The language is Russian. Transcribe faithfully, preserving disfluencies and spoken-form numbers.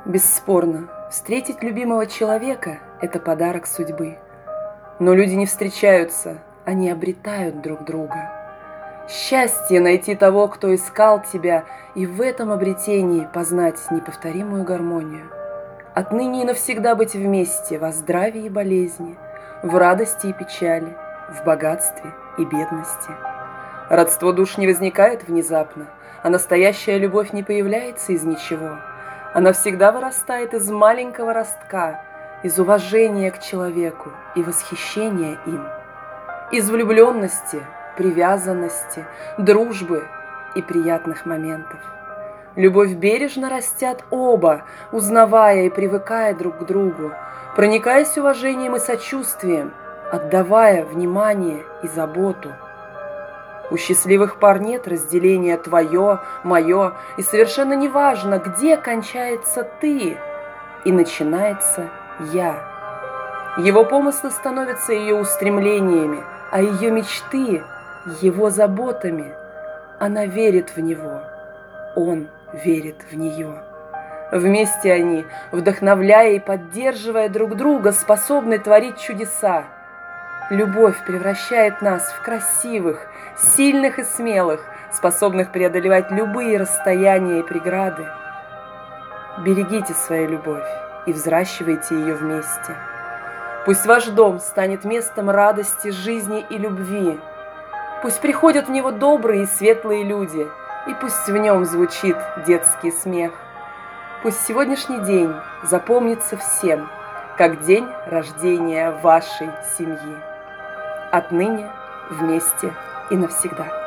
Бесспорно, встретить любимого человека – это подарок судьбы. Но люди не встречаются, они обретают друг друга. Счастье найти того, кто искал тебя, и в этом обретении познать неповторимую гармонию. Отныне и навсегда быть вместе во здравии и болезни, в радости и печали, в богатстве и бедности. Родство душ не возникает внезапно, а настоящая любовь не появляется из ничего. Она всегда вырастает из маленького ростка, из уважения к человеку и восхищения им, из влюбленности, привязанности, дружбы и приятных моментов. Любовь бережно растят оба, узнавая и привыкая друг к другу, проникаясь уважением и сочувствием, отдавая внимание и заботу. У счастливых пар нет разделения твое, мое, и совершенно неважно, где кончается ты и начинается я. Его помыслы становятся ее устремлениями, а ее мечты – его заботами. Она верит в него, он верит в нее. Вместе они, вдохновляя и поддерживая друг друга, способны творить чудеса. Любовь превращает нас в красивых, сильных и смелых, способных преодолевать любые расстояния и преграды. Берегите свою любовь и взращивайте ее вместе. Пусть ваш дом станет местом радости, жизни и любви. Пусть приходят в него добрые и светлые люди, и пусть в нем звучит детский смех. Пусть сегодняшний день запомнится всем, как день рождения вашей семьи. Отныне вместе и навсегда.